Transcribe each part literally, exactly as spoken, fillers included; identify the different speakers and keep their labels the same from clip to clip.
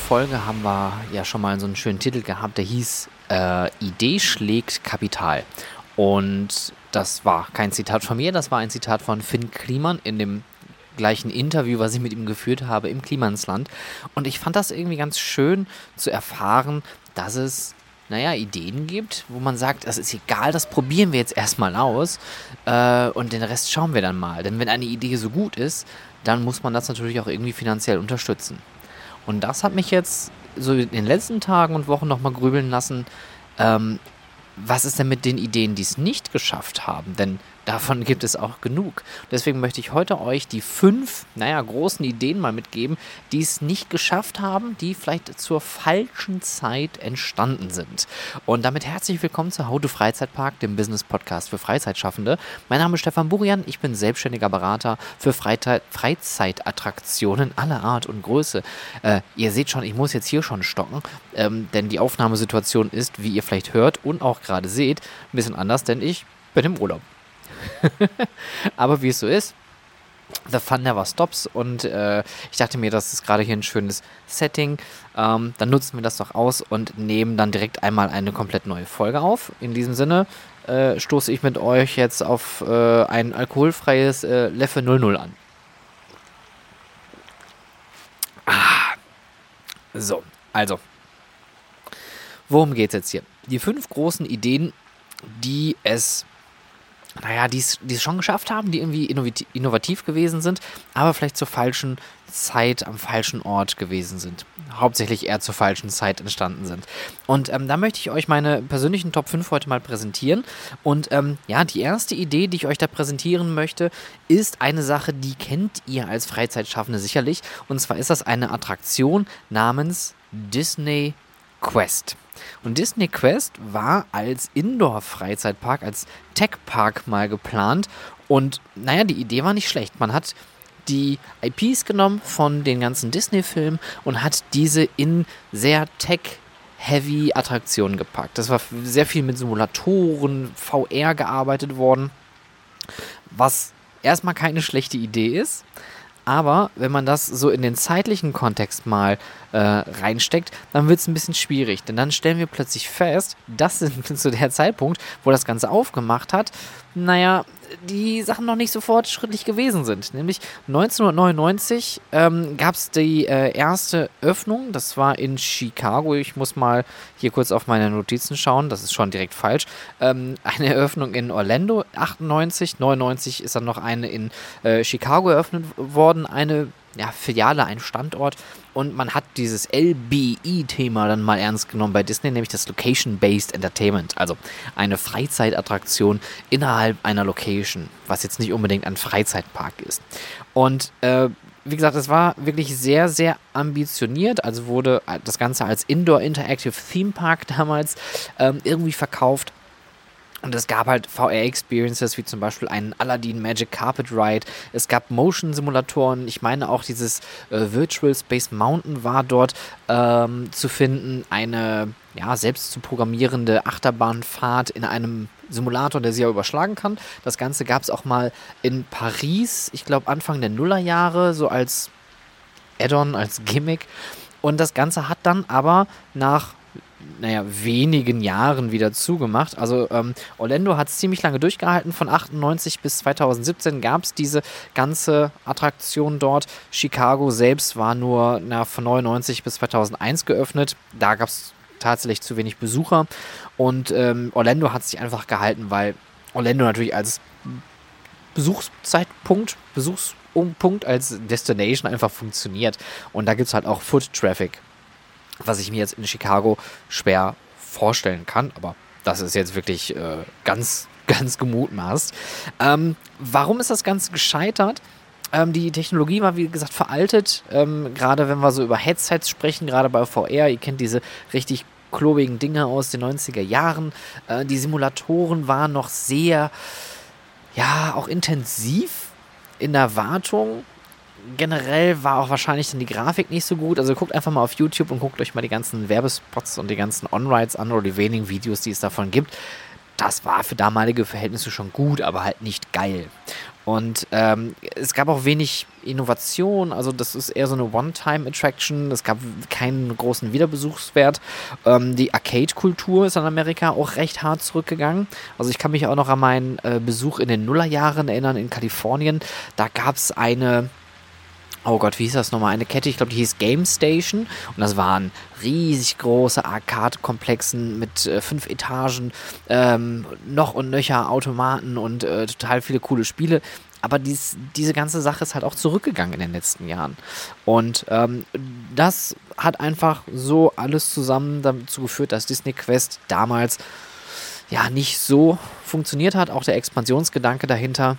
Speaker 1: Folge haben wir ja schon mal so einen schönen Titel gehabt, der hieß äh, Idee schlägt Kapital. Und das war kein Zitat von mir, das war ein Zitat von Finn Kliman in dem gleichen Interview, was ich mit ihm geführt habe im Klimansland. Und ich fand das irgendwie ganz schön zu erfahren, dass es, naja, Ideen gibt, wo man sagt, das ist egal, das probieren wir jetzt erstmal aus äh, und den Rest schauen wir dann mal. Denn wenn eine Idee so gut ist, dann muss man das natürlich auch irgendwie finanziell unterstützen. Und das hat mich jetzt so in den letzten Tagen und Wochen nochmal grübeln lassen, ähm, was ist denn mit den Ideen, die es nicht geschafft haben? Denn davon gibt es auch genug. Deswegen möchte ich heute euch die fünf, naja, großen Ideen mal mitgeben, die es nicht geschafft haben, die vielleicht zur falschen Zeit entstanden sind. Und damit herzlich willkommen zu How to Freizeitpark, dem Business-Podcast für Freizeitschaffende. Mein Name ist Stefan Burian, ich bin selbstständiger Berater für Freizeit- Freizeitattraktionen aller Art und Größe. Äh, ihr seht schon, ich muss jetzt hier schon stocken, ähm, denn die Aufnahmesituation ist, wie ihr vielleicht hört und auch gerade seht, ein bisschen anders, denn ich bin im Urlaub. Aber wie es so ist, the fun never stops und äh, ich dachte mir, das ist gerade hier ein schönes Setting, ähm, dann nutzen wir das doch aus und nehmen dann direkt einmal eine komplett neue Folge auf. In diesem Sinne äh, stoße ich mit euch jetzt auf äh, ein alkoholfreies äh, Leffe null null an. Ah. So, also, worum geht's jetzt hier? Die fünf großen Ideen, die es naja, die es schon geschafft haben, die irgendwie innovativ, innovativ gewesen sind, aber vielleicht zur falschen Zeit am falschen Ort gewesen sind. Hauptsächlich eher zur falschen Zeit entstanden sind. Und ähm, da möchte ich euch meine persönlichen Top fünf heute mal präsentieren. Und ähm, ja, die erste Idee, die ich euch da präsentieren möchte, ist eine Sache, die kennt ihr als Freizeitschaffende sicherlich. Und zwar ist das eine Attraktion namens Disney Quest. Und Disney Quest war als Indoor-Freizeitpark, als Tech-Park mal geplant. Und naja, die Idee war nicht schlecht. Man hat die I Ps genommen von den ganzen Disney-Filmen und hat diese in sehr Tech-heavy Attraktionen gepackt. Das war sehr viel mit Simulatoren, V R gearbeitet worden, was erstmal keine schlechte Idee ist. Aber wenn man das so in den zeitlichen Kontext mal äh, reinsteckt, dann wird es ein bisschen schwierig. Denn dann stellen wir plötzlich fest, dass zu der Zeitpunkt, wo das Ganze aufgemacht hat, naja, die Sachen noch nicht so fortschrittlich gewesen sind. Nämlich neunzehnhundertneunundneunzig ähm, gab es die äh, erste Öffnung, das war in Chicago. Ich muss mal hier kurz auf meine Notizen schauen, das ist schon direkt falsch. Ähm, eine Eröffnung in Orlando, achtundneunzig, neunundneunzig ist dann noch eine in äh, Chicago eröffnet worden, eine ja, Filiale, ein Standort. Und man hat dieses L B E-Thema dann mal ernst genommen bei Disney, nämlich das Location-Based Entertainment. Also eine Freizeitattraktion innerhalb einer Location, was jetzt nicht unbedingt ein Freizeitpark ist. Und äh, wie gesagt, es war wirklich sehr, sehr ambitioniert. Also wurde das Ganze als Indoor Interactive Theme Park damals ähm, irgendwie verkauft. Und es gab halt V R-Experiences, wie zum Beispiel einen Aladdin Magic Carpet Ride. Es gab Motion-Simulatoren. Ich meine auch dieses äh, Virtual Space Mountain war dort ähm, zu finden. Eine ja, selbst zu programmierende Achterbahnfahrt in einem Simulator, der sie auch überschlagen kann. Das Ganze gab es auch mal in Paris, ich glaube Anfang der Nullerjahre, so als Add-on, als Gimmick. Und das Ganze hat dann aber nach naja, wenigen Jahren wieder zugemacht. Also ähm, Orlando hat es ziemlich lange durchgehalten. Von achtundneunzig bis zweitausendsiebzehn gab es diese ganze Attraktion dort. Chicago selbst war nur na, von neunundneunzig bis zweitausendeins geöffnet. Da gab es tatsächlich zu wenig Besucher. Und ähm, Orlando hat sich einfach gehalten, weil Orlando natürlich als Besuchszeitpunkt, Besuchspunkt, als Destination einfach funktioniert. Und da gibt es halt auch Foot Traffic, was ich mir jetzt in Chicago schwer vorstellen kann, aber das ist jetzt wirklich äh, ganz, ganz gemutmaßt. Ähm, warum ist das Ganze gescheitert? Ähm, die Technologie war, wie gesagt, veraltet. Ähm, gerade wenn wir so über Headsets sprechen, gerade bei V R, ihr kennt diese richtig klobigen Dinge aus den neunziger Jahren. Äh, die Simulatoren waren noch sehr, ja, auch intensiv in der Wartung. Generell war auch wahrscheinlich dann die Grafik nicht so gut. Also guckt einfach mal auf YouTube und guckt euch mal die ganzen Werbespots und die ganzen On-Rides an oder die wenigen Videos, die es davon gibt. Das war für damalige Verhältnisse schon gut, aber halt nicht geil. Und ähm, es gab auch wenig Innovation, also das ist eher so eine One-Time-Attraction, es gab keinen großen Wiederbesuchswert. Ähm, die Arcade-Kultur ist in Amerika auch recht hart zurückgegangen. Also ich kann mich auch noch an meinen äh, Besuch in den Nullerjahren erinnern in Kalifornien. Da gab es eine... Oh Gott, wie hieß das nochmal? Eine Kette, ich glaube, die hieß Game Station. Und das waren riesig große Arcade-Komplexen mit äh, fünf Etagen, ähm, noch und nöcher Automaten und äh, total viele coole Spiele. Aber dies, diese ganze Sache ist halt auch zurückgegangen in den letzten Jahren. Und ähm, das hat einfach so alles zusammen dazu geführt, dass Disney Quest damals ja nicht so funktioniert hat. Auch der Expansionsgedanke dahinter,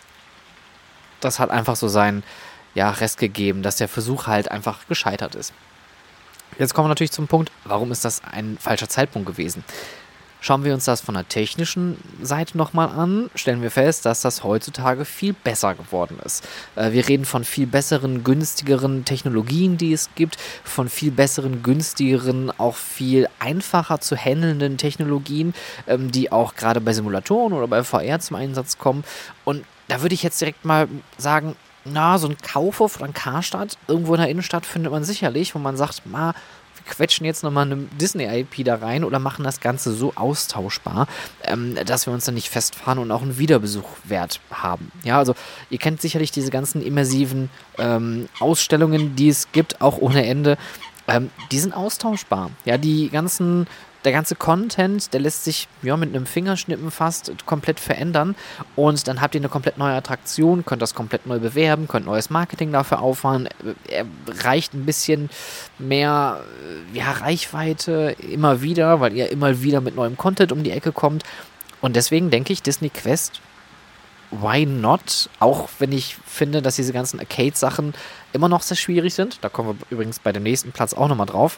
Speaker 1: das hat einfach so sein ja, Rest gegeben, dass der Versuch halt einfach gescheitert ist. Jetzt kommen wir natürlich zum Punkt, warum ist das ein falscher Zeitpunkt gewesen? Schauen wir uns das von der technischen Seite nochmal an, stellen wir fest, dass das heutzutage viel besser geworden ist. Äh, wir reden von viel besseren, günstigeren Technologien, die es gibt, von viel besseren, günstigeren, auch viel einfacher zu handelnden Technologien, ähm, die auch gerade bei Simulatoren oder bei V R zum Einsatz kommen. Und da würde ich jetzt direkt mal sagen, na, so ein Kaufhof oder ein Karstadt irgendwo in der Innenstadt findet man sicherlich, wo man sagt, ma, wir quetschen jetzt nochmal eine Disney-I P da rein oder machen das Ganze so austauschbar, ähm, dass wir uns dann nicht festfahren und auch einen Wiederbesuchwert haben. Ja, also ihr kennt sicherlich diese ganzen immersiven ähm, Ausstellungen, die es gibt, auch ohne Ende. Ähm, die sind austauschbar. Ja, die ganzen... Der ganze Content, der lässt sich ja, mit einem Fingerschnippen fast komplett verändern und dann habt ihr eine komplett neue Attraktion, könnt das komplett neu bewerben, könnt neues Marketing dafür auffahren, er reicht ein bisschen mehr ja, Reichweite immer wieder, weil ihr immer wieder mit neuem Content um die Ecke kommt und deswegen denke ich, Disney Quest, why not? Auch wenn ich finde, dass diese ganzen Arcade-Sachen immer noch sehr schwierig sind, da kommen wir übrigens bei dem nächsten Platz auch nochmal drauf.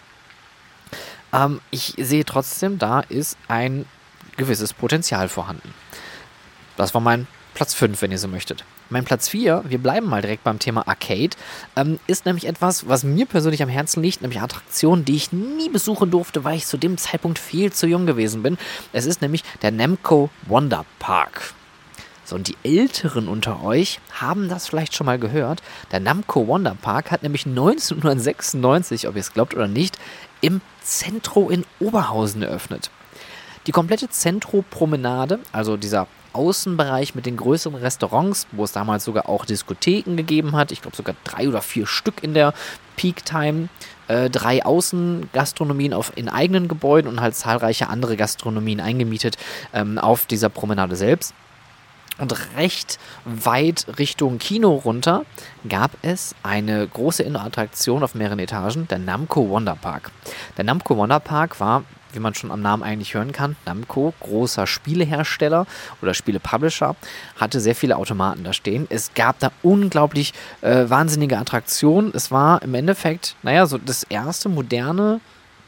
Speaker 1: Ähm, ich sehe trotzdem, da ist ein gewisses Potenzial vorhanden. Das war mein Platz fünf, wenn ihr so möchtet. Mein Platz vier, wir bleiben mal direkt beim Thema Arcade, ähm, ist nämlich etwas, was mir persönlich am Herzen liegt, nämlich Attraktionen, die ich nie besuchen durfte, weil ich zu dem Zeitpunkt viel zu jung gewesen bin. Es ist nämlich der Namco Wonder Park. So, und die Älteren unter euch haben das vielleicht schon mal gehört. Der Namco Wonder Park hat nämlich neunzehnhundertsechsundneunzig, ob ihr es glaubt oder nicht, im Centro in Oberhausen eröffnet. Die komplette Centro-Promenade, also dieser Außenbereich mit den größeren Restaurants, wo es damals sogar auch Diskotheken gegeben hat, ich glaube sogar drei oder vier Stück in der Peak-Time, äh, drei Außengastronomien auf, in eigenen Gebäuden und halt zahlreiche andere Gastronomien eingemietet ähm, auf dieser Promenade selbst. Und recht weit Richtung Kino runter gab es eine große Indoor-Attraktion auf mehreren Etagen, der Namco Wonder Park. Der Namco Wonder Park war, wie man schon am Namen eigentlich hören kann, Namco, großer Spielehersteller oder Spielepublisher, hatte sehr viele Automaten da stehen. Es gab da unglaublich äh, wahnsinnige Attraktionen. Es war im Endeffekt, naja, so das erste moderne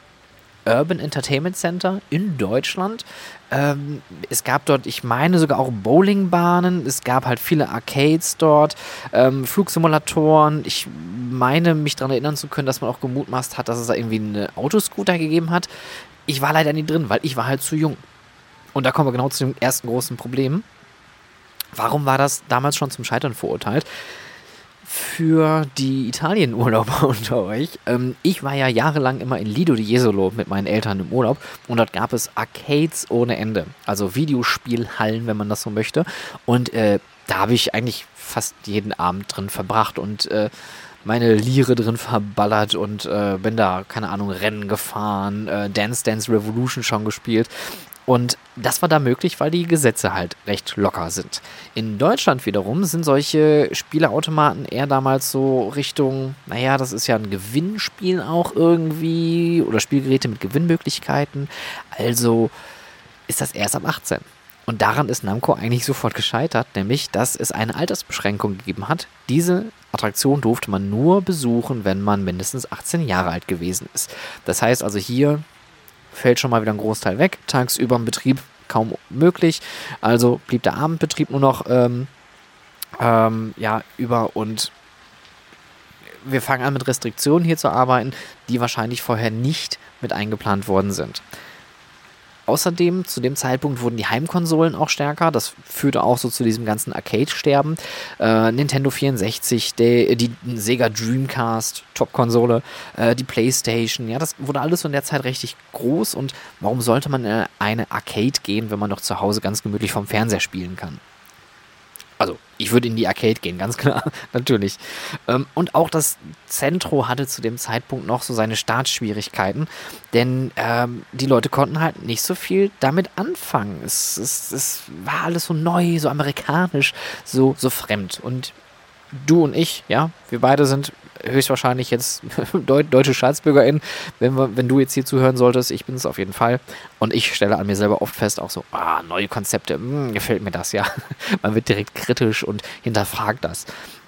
Speaker 1: Urban Entertainment Center in Deutschland. Ähm, es gab dort, ich meine sogar auch Bowlingbahnen, es gab halt viele Arcades dort, ähm, Flugsimulatoren. Ich meine mich daran erinnern zu können, dass man auch gemutmaßt hat, dass es da irgendwie eine Autoscooter gegeben hat. Ich war leider nie drin, weil ich war halt zu jung. Und da kommen wir genau zu dem ersten großen Problem. Warum war das damals schon zum Scheitern verurteilt? Für die Italienurlauber unter euch. Ähm, ich war ja jahrelang immer in Lido di Jesolo mit meinen Eltern im Urlaub und dort gab es Arcades ohne Ende. Also Videospielhallen, wenn man das so möchte. Und äh, da habe ich eigentlich fast jeden Abend drin verbracht und äh, meine Lire drin verballert und äh, bin da, keine Ahnung, Rennen gefahren, äh, Dance Dance Revolution schon gespielt. Und das war da möglich, weil die Gesetze halt recht locker sind. In Deutschland wiederum sind solche Spieleautomaten eher damals so Richtung, naja, das ist ja ein Gewinnspiel auch irgendwie oder Spielgeräte mit Gewinnmöglichkeiten. Also ist das erst ab achtzehn. Und daran ist Namco eigentlich sofort gescheitert, nämlich, dass es eine Altersbeschränkung gegeben hat. Diese Attraktion durfte man nur besuchen, wenn man mindestens achtzehn Jahre alt gewesen ist. Das heißt also hier fällt schon mal wieder ein Großteil weg. Tagsüber im Betrieb kaum möglich. Also blieb der Abendbetrieb nur noch ähm, ähm, ja, über und wir fangen an mit Restriktionen hier zu arbeiten, die wahrscheinlich vorher nicht mit eingeplant worden sind. außerdem, zu dem Zeitpunkt wurden die Heimkonsolen auch stärker. Das führte auch so zu diesem ganzen Arcade-Sterben. Äh, Nintendo vierundsechzig, der, die Sega Dreamcast, Top-Konsole, äh, die Playstation. Ja, das wurde alles in der Zeit richtig groß. Und warum sollte man in eine Arcade gehen, wenn man doch zu Hause ganz gemütlich vom Fernseher spielen kann? Also, ich würde in die Arcade gehen, ganz klar, natürlich. Ähm, und auch das Centro hatte zu dem Zeitpunkt noch so seine Startschwierigkeiten, denn ähm, die Leute konnten halt nicht so viel damit anfangen. Es, es, es war alles so neu, so amerikanisch, so, so fremd. Und du und ich, ja, wir beide sind höchstwahrscheinlich jetzt Deu deutsche StaatsbürgerInnen, wenn, wir, wenn du jetzt hier zuhören solltest. Ich bin es auf jeden Fall. Und ich stelle an mir selber oft fest, auch so, ah, neue Konzepte, mh, gefällt mir das, ja. Man wird direkt kritisch und hinterfragt das.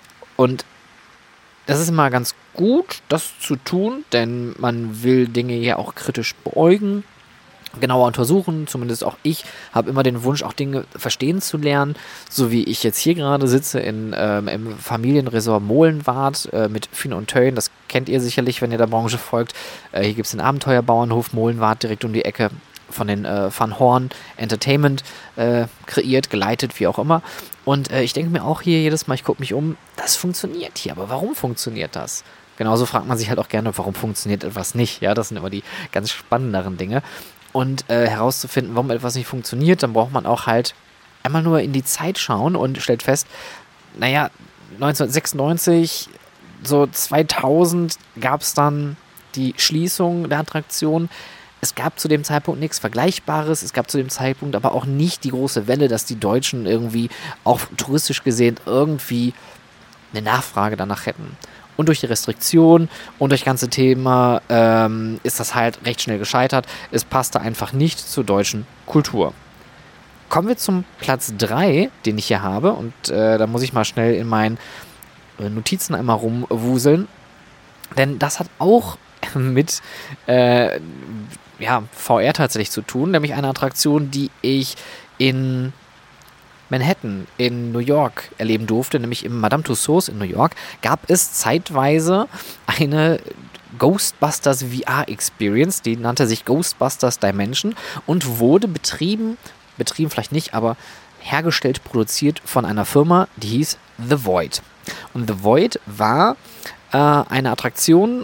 Speaker 1: Und das ist immer ganz gut, das zu tun, denn man will Dinge ja auch kritisch beäugen, genauer untersuchen. Zumindest auch ich habe immer den Wunsch, auch Dinge verstehen zu lernen, so wie ich jetzt hier gerade sitze in, ähm, im Familienresort Molenwart äh, mit Fien und Teuen. Das kennt ihr sicherlich, wenn ihr der Branche folgt. Äh, hier gibt es den Abenteuerbauernhof Molenwart direkt um die Ecke, von den äh, Van Horn Entertainment äh, kreiert, geleitet, wie auch immer. Und äh, ich denke mir auch hier jedes Mal, ich gucke mich um, das funktioniert hier, aber warum funktioniert das? Genauso fragt man sich halt auch gerne, warum funktioniert etwas nicht? Ja, das sind immer die ganz spannenderen Dinge. Und äh, herauszufinden, warum etwas nicht funktioniert, dann braucht man auch halt einmal nur in die Zeit schauen und stellt fest, naja, neunzehnhundertsechsundneunzig, so zweitausend gab es dann die Schließung der Attraktion. Es gab zu dem Zeitpunkt nichts Vergleichbares, es gab zu dem Zeitpunkt aber auch nicht die große Welle, dass die Deutschen irgendwie, auch touristisch gesehen, irgendwie eine Nachfrage danach hätten. Und durch die Restriktion und durch das ganze Thema ähm, ist das halt recht schnell gescheitert. Es passte einfach nicht zur deutschen Kultur. Kommen wir zum Platz drei, den ich hier habe. Und äh, da muss ich mal schnell in meinen äh, Notizen einmal rumwuseln. Denn das hat auch mit äh, ja, V R tatsächlich zu tun. Nämlich eine Attraktion, die ich in Manhattan in New York erleben durfte, nämlich im Madame Tussauds in New York, gab es zeitweise eine Ghostbusters V R-Experience, die nannte sich Ghostbusters Dimension und wurde betrieben, betrieben vielleicht nicht, aber hergestellt, produziert von einer Firma, die hieß The Void. Und The Void war äh, eine Attraktion,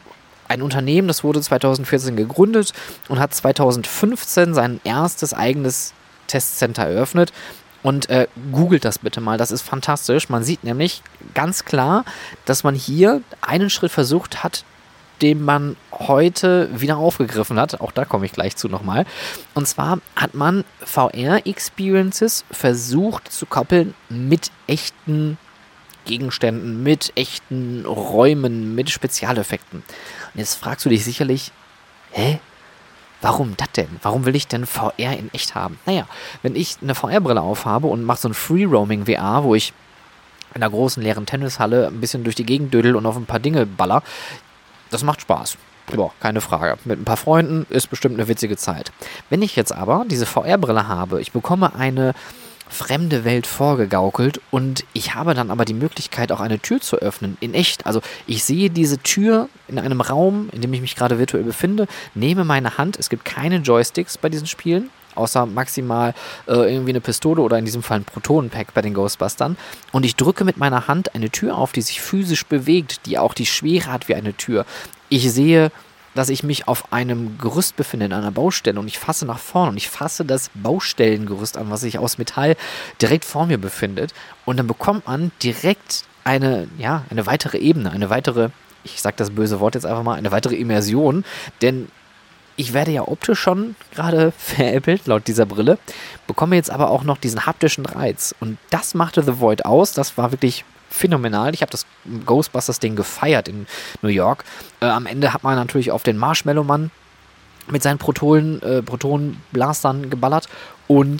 Speaker 1: ein Unternehmen, das wurde zweitausendvierzehn gegründet und hat zweitausendfünfzehn sein erstes eigenes Testcenter eröffnet. Und äh, googelt das bitte mal, das ist fantastisch. Man sieht nämlich ganz klar, dass man hier einen Schritt versucht hat, den man heute wieder aufgegriffen hat. Auch da komme ich gleich zu nochmal. Und zwar hat man V R-Experiences versucht zu koppeln mit echten Gegenständen, mit echten Räumen, mit Spezialeffekten. Und jetzt fragst du dich sicherlich, hä? Warum das denn? Warum will ich denn V R in echt haben? Naja, wenn ich eine V R-Brille aufhabe und mache so ein Free-Roaming-V R, wo ich in einer großen leeren Tennishalle ein bisschen durch die Gegend dödel und auf ein paar Dinge baller, das macht Spaß. Boah, keine Frage. Mit ein paar Freunden ist bestimmt eine witzige Zeit. Wenn ich jetzt aber diese V R-Brille habe, ich bekomme eine fremde Welt vorgegaukelt und ich habe dann aber die Möglichkeit, auch eine Tür zu öffnen, in echt. Also ich sehe diese Tür in einem Raum, in dem ich mich gerade virtuell befinde, nehme meine Hand, es gibt keine Joysticks bei diesen Spielen, außer maximal äh, irgendwie eine Pistole oder in diesem Fall ein Protonenpack bei den Ghostbustern, und ich drücke mit meiner Hand eine Tür auf, die sich physisch bewegt, die auch die Schwere hat wie eine Tür. Ich sehe, dass ich mich auf einem Gerüst befinde, in einer Baustelle, und ich fasse nach vorne und ich fasse das Baustellengerüst an, was sich aus Metall direkt vor mir befindet, und dann bekommt man direkt eine, ja, eine weitere Ebene, eine weitere, ich sag das böse Wort jetzt einfach mal, eine weitere Immersion, denn ich werde ja optisch schon gerade veräppelt, laut dieser Brille, bekomme jetzt aber auch noch diesen haptischen Reiz, und das machte The Void aus. Das war wirklich phänomenal. Ich habe das Ghostbusters-Ding gefeiert in New York. Äh, am Ende hat man natürlich auf den Marshmallow-Mann mit seinen Protonen, äh, Protonenblastern geballert, und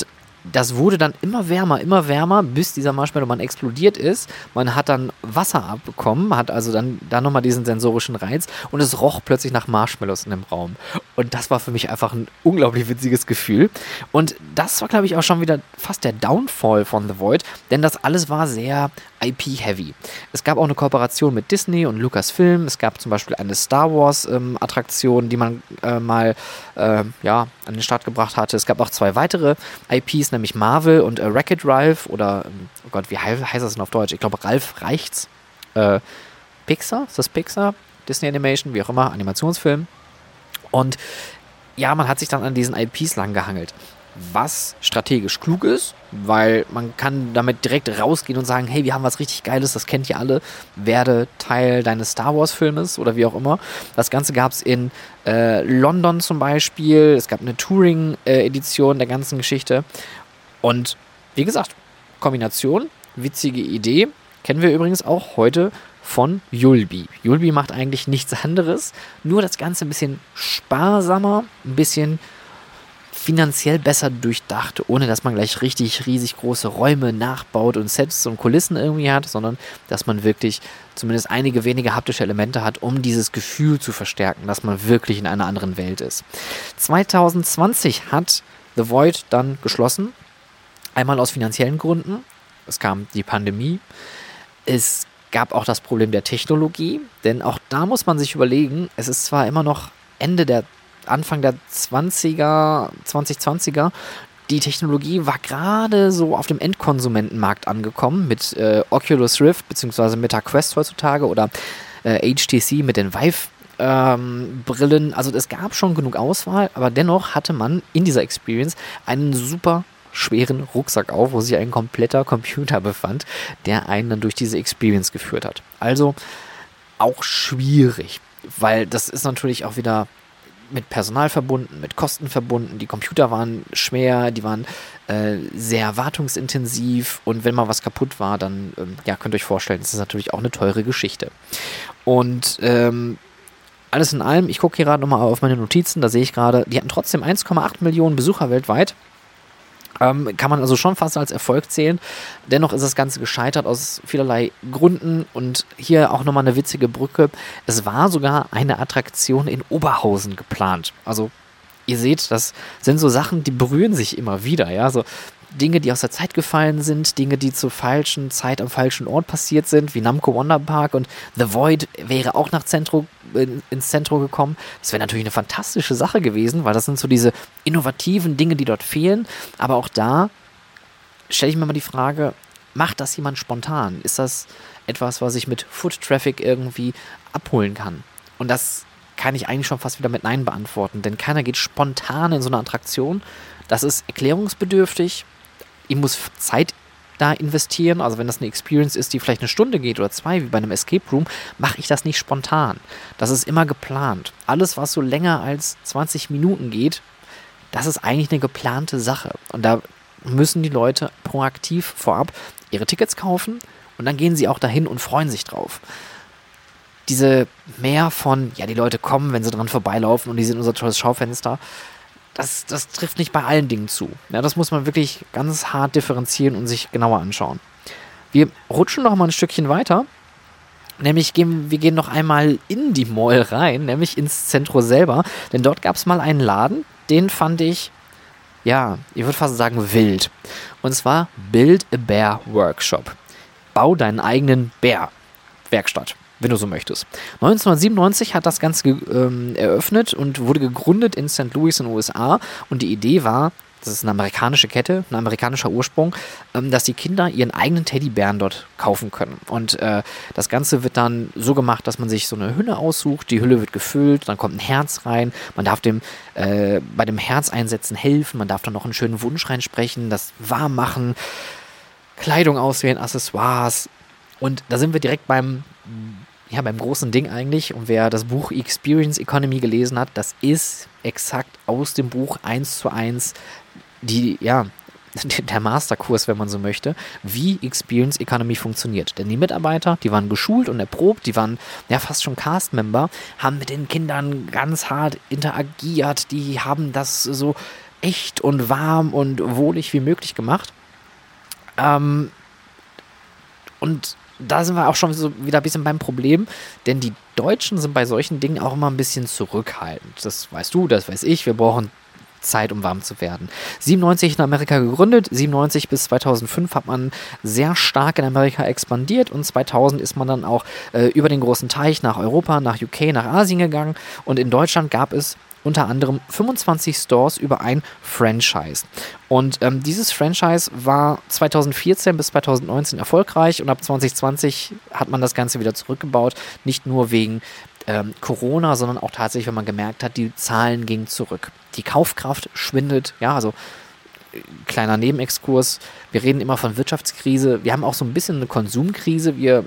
Speaker 1: das wurde dann immer wärmer, immer wärmer, bis dieser Marshmallow-Mann explodiert ist. Man hat dann Wasser abbekommen, hat also dann, dann nochmal diesen sensorischen Reiz und es roch plötzlich nach Marshmallows in dem Raum. Und das war für mich einfach ein unglaublich witziges Gefühl. Und das war, glaube ich, auch schon wieder fast der Downfall von The Void, denn das alles war sehr I P-heavy. Es gab auch eine Kooperation mit Disney und Lucasfilm. Es gab zum Beispiel eine Star Wars-Attraktion, ähm, die man äh, mal äh, ja, an den Start gebracht hatte. Es gab auch zwei weitere I Ps, nämlich Marvel und äh, Wreck-It Ralph oder, ähm, oh Gott, wie heißt das denn auf Deutsch? Ich glaube, Ralph reicht's. Äh, Pixar? Ist das Pixar? Disney Animation? Wie auch immer, Animationsfilm. Und ja, man hat sich dann an diesen I Ps lang gehangelt. Was strategisch klug ist, weil man kann damit direkt rausgehen und sagen, hey, wir haben was richtig Geiles, das kennt ihr alle, werde Teil deines Star Wars Filmes oder wie auch immer. Das Ganze gab es in äh, London zum Beispiel, es gab eine Touring-Edition äh, der ganzen Geschichte und wie gesagt, Kombination, witzige Idee, kennen wir übrigens auch heute von Yulby. Yulby macht eigentlich nichts anderes, nur das Ganze ein bisschen sparsamer, ein bisschen finanziell besser durchdacht, ohne dass man gleich richtig riesig große Räume nachbaut und Sets und Kulissen irgendwie hat, sondern dass man wirklich zumindest einige wenige haptische Elemente hat, um dieses Gefühl zu verstärken, dass man wirklich in einer anderen Welt ist. zwanzig zwanzig hat The Void dann geschlossen, einmal aus finanziellen Gründen, es kam die Pandemie, es gab auch das Problem der Technologie, denn auch da muss man sich überlegen, es ist zwar immer noch Ende der Anfang der zwanziger, zwanzig zwanziger, die Technologie war gerade so auf dem Endkonsumentenmarkt angekommen mit äh, Oculus Rift bzw. Meta Quest heutzutage oder äh, H T C mit den Vive-Brillen. Ähm, also es gab schon genug Auswahl, aber dennoch hatte man in dieser Experience einen super schweren Rucksack auf, wo sich ein kompletter Computer befand, der einen dann durch diese Experience geführt hat. Also auch schwierig, weil das ist natürlich auch wieder mit Personal verbunden, mit Kosten verbunden. Die Computer waren schwer, die waren äh, sehr wartungsintensiv und wenn mal was kaputt war, dann ähm, ja, könnt ihr euch vorstellen, das ist natürlich auch eine teure Geschichte. Und ähm, alles in allem, ich gucke hier gerade nochmal auf meine Notizen, da sehe ich gerade, die hatten trotzdem eins Komma acht Millionen Besucher weltweit. Ähm, kann man also schon fast als Erfolg zählen. Dennoch ist das Ganze gescheitert aus vielerlei Gründen und hier auch nochmal eine witzige Brücke. Es war sogar eine Attraktion in Oberhausen geplant. Also ihr seht, das sind so Sachen, die berühren sich immer wieder. Ja, so Dinge, die aus der Zeit gefallen sind, Dinge, die zur falschen Zeit am falschen Ort passiert sind, wie Namco Wonder Park und The Void wäre auch nach Zentro, in, ins Zentrum gekommen. Das wäre natürlich eine fantastische Sache gewesen, weil das sind so diese innovativen Dinge, die dort fehlen. Aber auch da stelle ich mir mal die Frage, macht das jemand spontan? Ist das etwas, was ich mit Foot Traffic irgendwie abholen kann? Und das kann ich eigentlich schon fast wieder mit Nein beantworten, denn keiner geht spontan in so eine Attraktion. Das ist erklärungsbedürftig. Ich muss Zeit da investieren. Also wenn das eine Experience ist, die vielleicht eine Stunde geht oder zwei, wie bei einem Escape Room, mache ich das nicht spontan. Das ist immer geplant. Alles, was so länger als zwanzig Minuten geht, das ist eigentlich eine geplante Sache. Und da müssen die Leute proaktiv vorab ihre Tickets kaufen und dann gehen sie auch dahin und freuen sich drauf. Diese mehr von, ja, die Leute kommen, wenn sie dran vorbeilaufen und die sind unser tolles Schaufenster, Das, das trifft nicht bei allen Dingen zu. Ja, das muss man wirklich ganz hart differenzieren und sich genauer anschauen. Wir rutschen noch mal ein Stückchen weiter. Nämlich gehen wir gehen noch einmal in die Mall rein, nämlich ins Zentrum selber. Denn dort gab es mal einen Laden, den fand ich, ja, ich würde fast sagen wild. Und zwar Build a Bear Workshop. Bau deinen eigenen Bär. Werkstatt, wenn du so möchtest. neunzehnhundertsiebenundneunzig hat das Ganze ähm, eröffnet und wurde gegründet in Saint Louis in den U S A. Und die Idee war, das ist eine amerikanische Kette, ein amerikanischer Ursprung, ähm, dass die Kinder ihren eigenen Teddybären dort kaufen können. Und äh, das Ganze wird dann so gemacht, dass man sich so eine Hülle aussucht, die Hülle wird gefüllt, dann kommt ein Herz rein, man darf dem äh, bei dem Herzeinsetzen helfen, man darf dann noch einen schönen Wunsch reinsprechen, das warm machen, Kleidung auswählen, Accessoires. Und da sind wir direkt beim Ja, beim großen Ding eigentlich. Und wer das Buch Experience Economy gelesen hat, das ist exakt aus dem Buch eins zu eins die, ja, der Masterkurs, wenn man so möchte, wie Experience Economy funktioniert. Denn die Mitarbeiter, die waren geschult und erprobt, die waren ja fast schon Cast-Member, haben mit den Kindern ganz hart interagiert, die haben das so echt und warm und wohlig wie möglich gemacht. Ähm, und da sind wir auch schon so wieder ein bisschen beim Problem, denn die Deutschen sind bei solchen Dingen auch immer ein bisschen zurückhaltend. Das weißt du, das weiß ich. Wir brauchen Zeit, um warm zu werden. siebenundneunzig in Amerika gegründet, siebenundneunzig bis zweitausendfünf hat man sehr stark in Amerika expandiert und zweitausend ist man dann auch äh, über den großen Teich nach Europa, nach U K, nach Asien gegangen und in Deutschland gab es unter anderem fünfundzwanzig Stores über ein Franchise. Und ähm, dieses Franchise war zweitausendvierzehn bis zweitausendneunzehn erfolgreich und ab zwanzig zwanzig hat man das Ganze wieder zurückgebaut, nicht nur wegen ähm, Corona, sondern auch tatsächlich, wenn man gemerkt hat, die Zahlen gingen zurück. Die Kaufkraft schwindet, ja, also äh, kleiner Nebenexkurs, wir reden immer von Wirtschaftskrise, wir haben auch so ein bisschen eine Konsumkrise, wir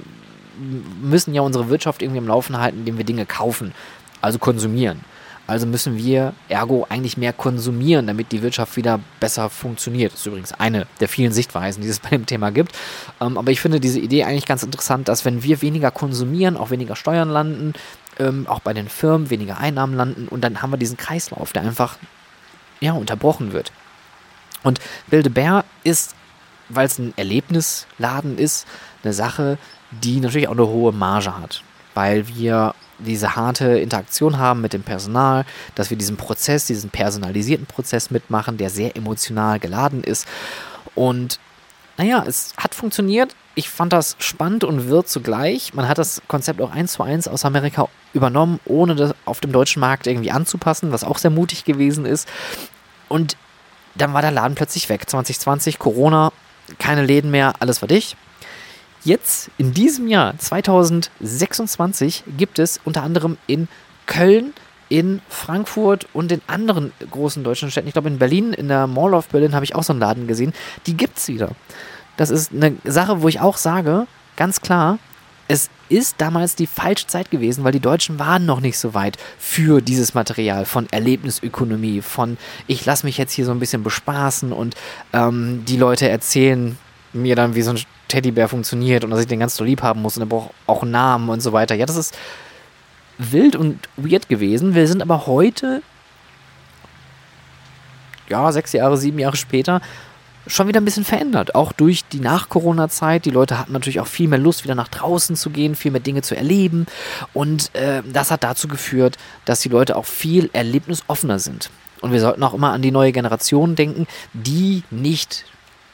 Speaker 1: müssen ja unsere Wirtschaft irgendwie am Laufen halten, indem wir Dinge kaufen, also konsumieren. Also müssen wir ergo eigentlich mehr konsumieren, damit die Wirtschaft wieder besser funktioniert. Das ist übrigens eine der vielen Sichtweisen, die es bei dem Thema gibt. Ähm, aber ich finde diese Idee eigentlich ganz interessant, dass wenn wir weniger konsumieren, auch weniger Steuern landen, ähm, auch bei den Firmen weniger Einnahmen landen und dann haben wir diesen Kreislauf, der einfach ja, unterbrochen wird. Und Build-A-Bear ist, weil es ein Erlebnisladen ist, eine Sache, die natürlich auch eine hohe Marge hat, weil wir diese harte Interaktion haben mit dem Personal, dass wir diesen Prozess, diesen personalisierten Prozess mitmachen, der sehr emotional geladen ist. Und naja, es hat funktioniert. Ich fand das spannend und wirr zugleich. Man hat das Konzept auch eins zu eins aus Amerika übernommen, ohne das auf dem deutschen Markt irgendwie anzupassen, was auch sehr mutig gewesen ist. Und dann war der Laden plötzlich weg. zwanzig zwanzig, Corona, keine Läden mehr, alles war dicht. Jetzt, in diesem Jahr, zweitausendsechsundzwanzig, gibt es unter anderem in Köln, in Frankfurt und in anderen großen deutschen Städten, ich glaube in Berlin, in der Mall of Berlin habe ich auch so einen Laden gesehen, die gibt es wieder. Das ist eine Sache, wo ich auch sage, ganz klar, es ist damals die falsche Zeit gewesen, weil die Deutschen waren noch nicht so weit für dieses Material von Erlebnisökonomie, von ich lasse mich jetzt hier so ein bisschen bespaßen und ähm, die Leute erzählen mir dann, wie so ein Teddybär funktioniert und dass ich den ganz so lieb haben muss und er braucht auch einen Namen und so weiter. Ja, das ist wild und weird gewesen. Wir sind aber heute, ja, sechs Jahre, sieben Jahre später, schon wieder ein bisschen verändert. Auch durch die Nach-Corona-Zeit. Die Leute hatten natürlich auch viel mehr Lust, wieder nach draußen zu gehen, viel mehr Dinge zu erleben. Und äh, das hat dazu geführt, dass die Leute auch viel erlebnisoffener sind. Und wir sollten auch immer an die neue Generation denken, die nicht,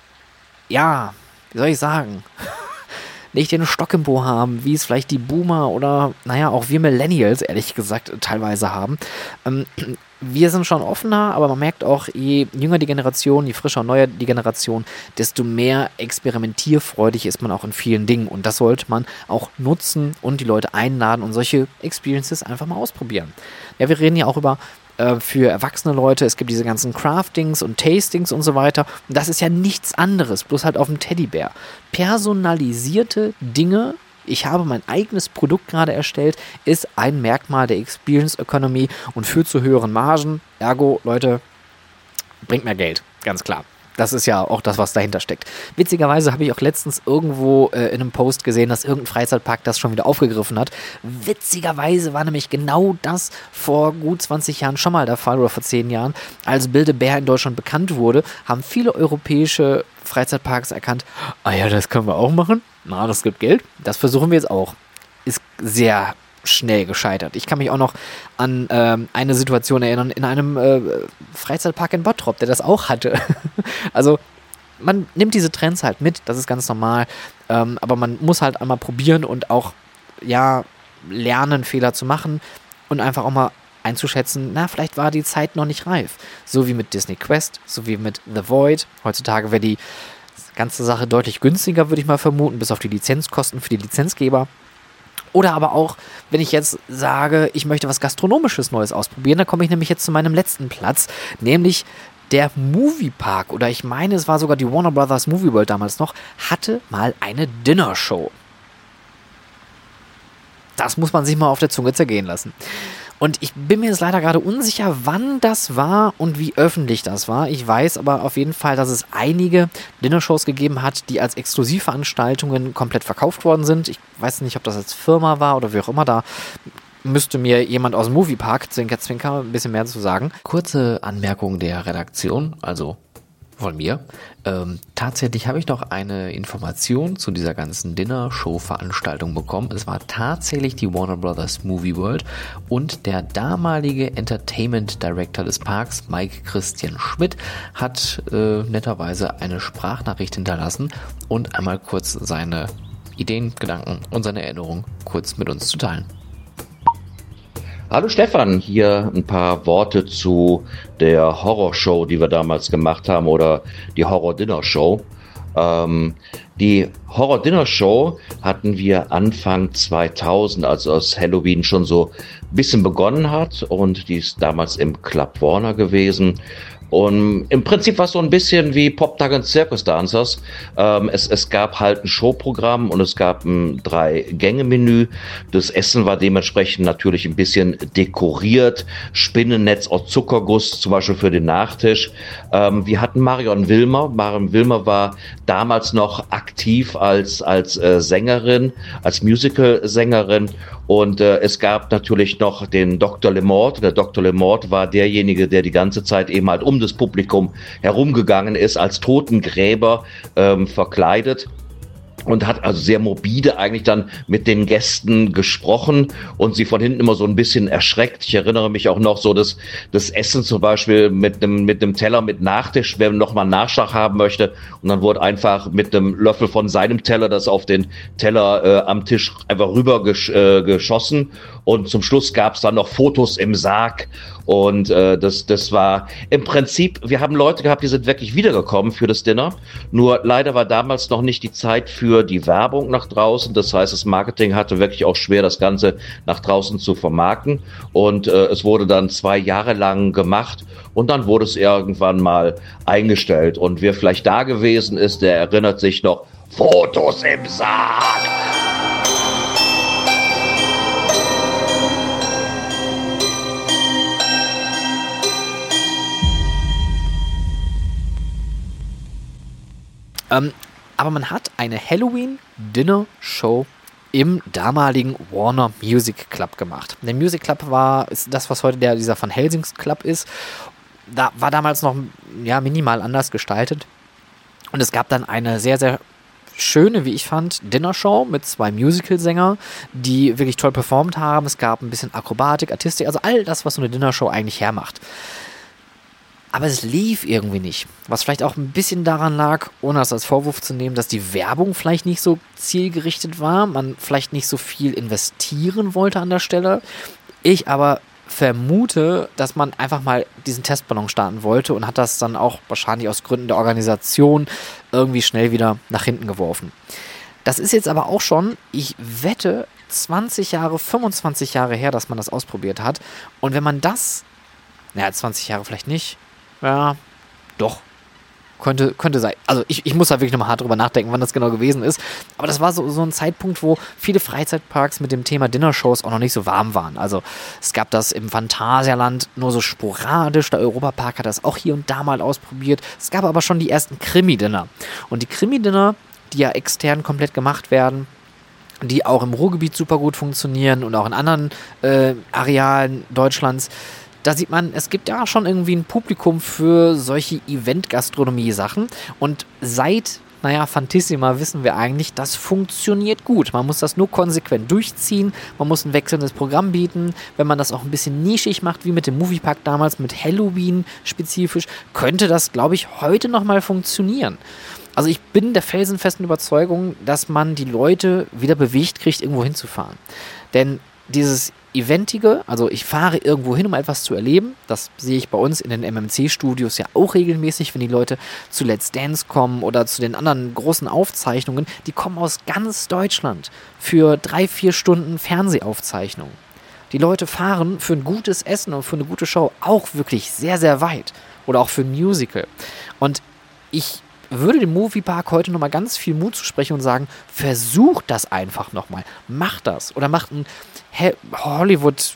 Speaker 1: ja, wie soll ich sagen, nicht den Stock im Po haben, wie es vielleicht die Boomer oder, naja, auch wir Millennials, ehrlich gesagt, teilweise haben. Ähm, wir sind schon offener, aber man merkt auch, je jünger die Generation, je frischer und neuer die Generation, desto mehr experimentierfreudig ist man auch in vielen Dingen. Und das sollte man auch nutzen und die Leute einladen und solche Experiences einfach mal ausprobieren. Ja, wir reden ja auch über für erwachsene Leute, es gibt diese ganzen Craftings und Tastings und so weiter. Und das ist ja nichts anderes, bloß halt auf dem Teddybär. Personalisierte Dinge, ich habe mein eigenes Produkt gerade erstellt, ist ein Merkmal der Experience Economy und führt zu höheren Margen. Ergo, Leute, bringt mehr Geld, ganz klar. Das ist ja auch das, was dahinter steckt. Witzigerweise habe ich auch letztens irgendwo äh, in einem Post gesehen, dass irgendein Freizeitpark das schon wieder aufgegriffen hat. Witzigerweise war nämlich genau das vor gut zwanzig Jahren schon mal der Fall oder vor zehn Jahren. Als Build-A-Bear in Deutschland bekannt wurde, haben viele europäische Freizeitparks erkannt, ah ja, das können wir auch machen. Na, das gibt Geld. Das versuchen wir jetzt auch. Ist sehr schnell gescheitert. Ich kann mich auch noch an ähm, eine Situation erinnern, in einem äh, Freizeitpark in Bottrop, der das auch hatte. Also man nimmt diese Trends halt mit, das ist ganz normal, ähm, aber man muss halt einmal probieren und auch, ja, lernen, Fehler zu machen und einfach auch mal einzuschätzen, na, vielleicht war die Zeit noch nicht reif. So wie mit Disney Quest, so wie mit The Void. Heutzutage wäre die ganze Sache deutlich günstiger, würde ich mal vermuten, bis auf die Lizenzkosten für die Lizenzgeber. Oder aber auch, wenn ich jetzt sage, ich möchte was Gastronomisches Neues ausprobieren, dann komme ich nämlich jetzt zu meinem letzten Platz, nämlich der Moviepark, oder ich meine, es war sogar die Warner Brothers Movie World damals noch, hatte mal eine Dinnershow. Das muss man sich mal auf der Zunge zergehen lassen. Und ich bin mir jetzt leider gerade unsicher, wann das war und wie öffentlich das war. Ich weiß aber auf jeden Fall, dass es einige Dinnershows gegeben hat, die als Exklusivveranstaltungen komplett verkauft worden sind. Ich weiß nicht, ob das als Firma war oder wie auch immer. Da müsste mir jemand aus dem Moviepark, Zwinker, Zwinker, ein bisschen mehr zu sagen.
Speaker 2: Kurze Anmerkung der Redaktion, also von mir. Ähm, tatsächlich habe ich noch eine Information zu dieser ganzen Dinner-Show-Veranstaltung bekommen. Es war tatsächlich die Warner Brothers Movie World und der damalige Entertainment Director des Parks, Mike Christian Schmidt, hat äh, netterweise eine Sprachnachricht hinterlassen und einmal kurz seine Ideen, Gedanken und seine Erinnerungen kurz mit uns zu teilen.
Speaker 3: Hallo Stefan, hier ein paar Worte zu der Horrorshow, die wir damals gemacht haben, oder die Horror-Dinner-Show. Ähm, die Horror-Dinner-Show hatten wir Anfang zweitausend, also als Halloween schon so ein bisschen begonnen hat, und die ist damals im Club Warner gewesen. Und im Prinzip war es so ein bisschen wie Pop Tag and Circus Dancers. Ähm, es, es gab halt ein Showprogramm und es gab ein Drei-Gänge-Menü. Das Essen war dementsprechend natürlich ein bisschen dekoriert. Spinnennetz aus Zuckerguss, zum Beispiel für den Nachtisch. Ähm, wir hatten Marion Wilmer. Marion Wilmer war damals noch aktiv als, als äh, Sängerin, als Musical-Sängerin. Und äh, es gab natürlich noch den Doktor Lemort. Der Doktor Lemort war derjenige, der die ganze Zeit eben halt um das Publikum herumgegangen ist, als Totengräber ähm, verkleidet. Und hat also sehr morbide eigentlich dann mit den Gästen gesprochen und sie von hinten immer so ein bisschen erschreckt. Ich erinnere mich auch noch so, dass das Essen zum Beispiel mit einem mit einem Teller mit Nachtisch, wer noch mal einen Nachschlag haben möchte, und dann wurde einfach mit einem Löffel von seinem Teller das auf den Teller äh, am Tisch einfach rüber gesch- äh, geschossen. Und zum Schluss gab es dann noch Fotos im Sarg. Und äh, das, das war im Prinzip, wir haben Leute gehabt, die sind wirklich wiedergekommen für das Dinner. Nur leider war damals noch nicht die Zeit für die Werbung nach draußen. Das heißt, das Marketing hatte wirklich auch schwer, das Ganze nach draußen zu vermarkten. Und äh, es wurde dann zwei Jahre lang gemacht. Und dann wurde es irgendwann mal eingestellt. Und wer vielleicht da gewesen ist, der erinnert sich noch, Fotos im Sarg.
Speaker 1: Ähm, aber man hat eine Halloween-Dinner-Show im damaligen Warner Music Club gemacht. Der Music Club war ist das, was heute der, dieser Van Helsings Club ist. Da war damals noch ja, minimal anders gestaltet. Und es gab dann eine sehr, sehr schöne, wie ich fand, Dinner-Show mit zwei Musical-Sänger, die wirklich toll performt haben. Es gab ein bisschen Akrobatik, Artistik, also all das, was so eine Dinner-Show eigentlich hermacht. Aber es lief irgendwie nicht. Was vielleicht auch ein bisschen daran lag, ohne das als Vorwurf zu nehmen, dass die Werbung vielleicht nicht so zielgerichtet war, man vielleicht nicht so viel investieren wollte an der Stelle. Ich aber vermute, dass man einfach mal diesen Testballon starten wollte und hat das dann auch wahrscheinlich aus Gründen der Organisation irgendwie schnell wieder nach hinten geworfen. Das ist jetzt aber auch schon, ich wette, zwanzig Jahre, fünfundzwanzig Jahre her, dass man das ausprobiert hat. Und wenn man das, naja, zwanzig Jahre vielleicht nicht, ja, doch. Könnte, könnte sein. Also ich, ich muss da wirklich nochmal hart drüber nachdenken, wann das genau gewesen ist. Aber das war so, so ein Zeitpunkt, wo viele Freizeitparks mit dem Thema Dinnershows auch noch nicht so warm waren. Also es gab das im Phantasialand nur so sporadisch. Der Europapark hat das auch hier und da mal ausprobiert. Es gab aber schon die ersten Krimi-Dinner. Und die Krimi-Dinner, die ja extern komplett gemacht werden, die auch im Ruhrgebiet super gut funktionieren und auch in anderen äh, Arealen Deutschlands, da sieht man, es gibt ja schon irgendwie ein Publikum für solche Event-Gastronomie-Sachen. Und seit, naja, Fantissima wissen wir eigentlich, das funktioniert gut. Man muss das nur konsequent durchziehen. Man muss ein wechselndes Programm bieten. Wenn man das auch ein bisschen nischig macht, wie mit dem Moviepark damals, mit Halloween spezifisch, könnte das, glaube ich, heute nochmal funktionieren. Also ich bin der felsenfesten Überzeugung, dass man die Leute wieder bewegt kriegt, irgendwo hinzufahren. Denn dieses Eventige, also ich fahre irgendwo hin, um etwas zu erleben. Das sehe ich bei uns in den M M C-Studios ja auch regelmäßig, wenn die Leute zu Let's Dance kommen oder zu den anderen großen Aufzeichnungen. Die kommen aus ganz Deutschland für drei, vier Stunden Fernsehaufzeichnungen. Die Leute fahren für ein gutes Essen und für eine gute Show auch wirklich sehr, sehr weit. Oder auch für ein Musical. Und ich würde dem Moviepark heute nochmal ganz viel Mut zusprechen und sagen, versucht das einfach nochmal. Macht das. Oder macht ein Hollywood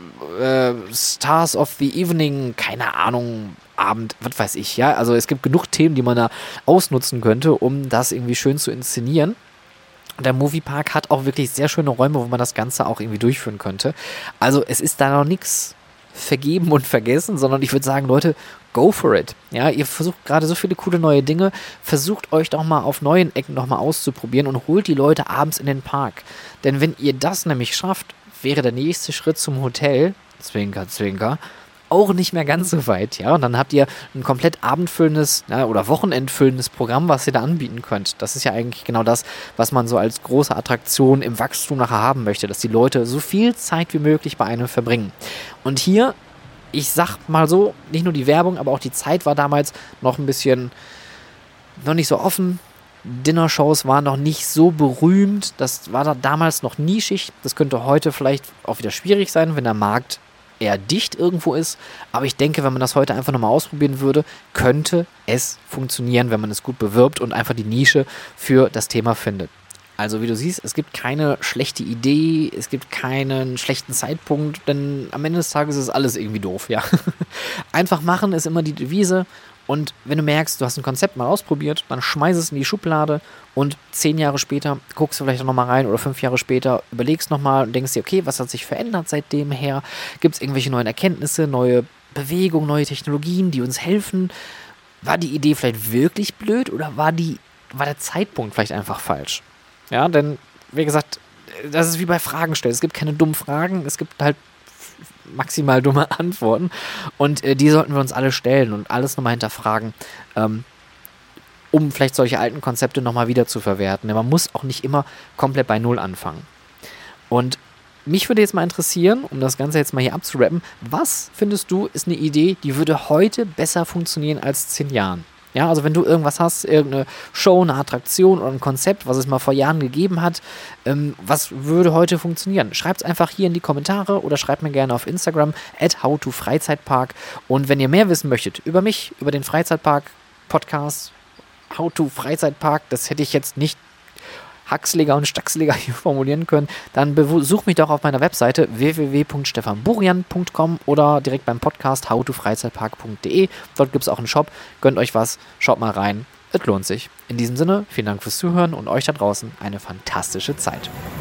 Speaker 1: äh, Stars of the Evening, keine Ahnung, Abend, was weiß ich, ja. Also es gibt genug Themen, die man da ausnutzen könnte, um das irgendwie schön zu inszenieren. Und der Moviepark hat auch wirklich sehr schöne Räume, wo man das Ganze auch irgendwie durchführen könnte. Also es ist da noch nichts vergeben und vergessen, sondern ich würde sagen, Leute, go for it. Ja, ihr versucht gerade so viele coole neue Dinge, versucht euch doch mal auf neuen Ecken noch mal auszuprobieren und holt die Leute abends in den Park. Denn wenn ihr das nämlich schafft, wäre der nächste Schritt zum Hotel, Zwinker, Zwinker, auch nicht mehr ganz so weit, ja, und dann habt ihr ein komplett abendfüllendes ja, oder wochenendfüllendes Programm, was ihr da anbieten könnt. Das ist ja eigentlich genau das, was man so als große Attraktion im Wachstum nachher haben möchte, dass die Leute so viel Zeit wie möglich bei einem verbringen. Und hier, ich sag mal so, nicht nur die Werbung, aber auch die Zeit war damals noch ein bisschen, noch nicht so offen. Dinnershows waren noch nicht so berühmt, das war da damals noch nischig, das könnte heute vielleicht auch wieder schwierig sein, wenn der Markt eher dicht irgendwo ist, aber ich denke, wenn man das heute einfach nochmal ausprobieren würde, könnte es funktionieren, wenn man es gut bewirbt und einfach die Nische für das Thema findet. Also wie du siehst, es gibt keine schlechte Idee, es gibt keinen schlechten Zeitpunkt, denn am Ende des Tages ist alles irgendwie doof, ja. Einfach machen ist immer die Devise. Und wenn du merkst, du hast ein Konzept mal ausprobiert, dann schmeiß es in die Schublade und zehn Jahre später guckst du vielleicht nochmal rein oder fünf Jahre später überlegst nochmal und denkst dir, okay, was hat sich verändert seitdem her? Gibt es irgendwelche neuen Erkenntnisse, neue Bewegungen, neue Technologien, die uns helfen? War die Idee vielleicht wirklich blöd oder war, die, war der Zeitpunkt vielleicht einfach falsch? Ja, denn wie gesagt, das ist wie bei Fragen stellen. Es gibt keine dummen Fragen, es gibt halt maximal dumme Antworten und äh, die sollten wir uns alle stellen und alles nochmal hinterfragen, ähm, um vielleicht solche alten Konzepte nochmal wieder zu verwerten. Denn man muss auch nicht immer komplett bei Null anfangen. Und mich würde jetzt mal interessieren, um das Ganze jetzt mal hier abzurappen, was findest du ist eine Idee, die würde heute besser funktionieren als zehn Jahren? Ja, also wenn du irgendwas hast, irgendeine Show, eine Attraktion oder ein Konzept, was es mal vor Jahren gegeben hat, ähm, was würde heute funktionieren? Schreibt es einfach hier in die Kommentare oder schreibt mir gerne auf Instagram at howtofreizeitpark. Und wenn ihr mehr wissen möchtet über mich, über den Freizeitpark-Podcast, How to Freizeitpark, das hätte ich jetzt nicht Hacksliger und Stacksliger hier formulieren können, dann besuch mich doch auf meiner Webseite w w w punkt stefan burian punkt com oder direkt beim Podcast how to freizeitpark punkt de. Dort gibt es auch einen Shop. Gönnt euch was, schaut mal rein. Es lohnt sich. In diesem Sinne, vielen Dank fürs Zuhören und euch da draußen eine fantastische Zeit.